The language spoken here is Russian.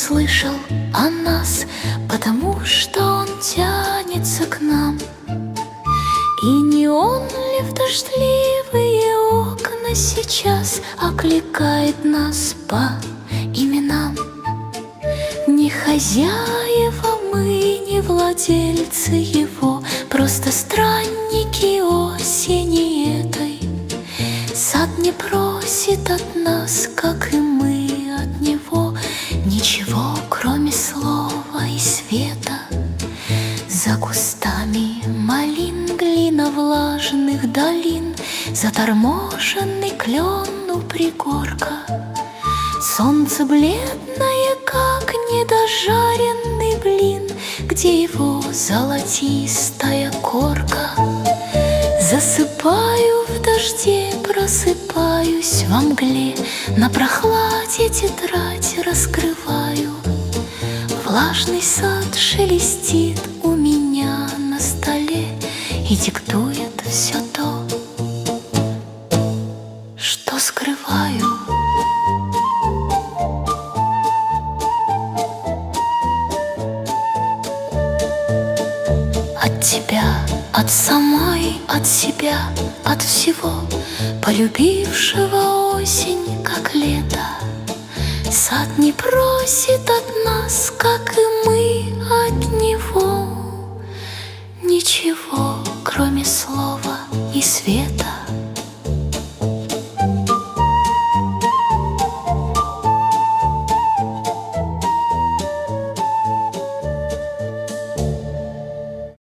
услышал о нас, потому что он тянется к нам. И не он ли в дождливые окна сейчас окликает нас по именам? Не хозяева мы, не владельцы его, просто странники осени этой. Сад не просит от нас, как и мы от него, ничего, кроме слова и света. За кустами малин, глина влажных долин, заторможенный клен у пригорка. Солнце бледное, как недожаренный блин, где его золотистая корка. Засыпаю в дожде, просыпаюсь во мгле, на прохладе тетрадь раскрываю. Влажный сад шелестит у меня на столе и диктует все то, что скрываю. От тебя, от самой, от себя, от всего, полюбившего осень, как лето. Сад не просит от нас, как и мы от него, ничего, кроме слова и света.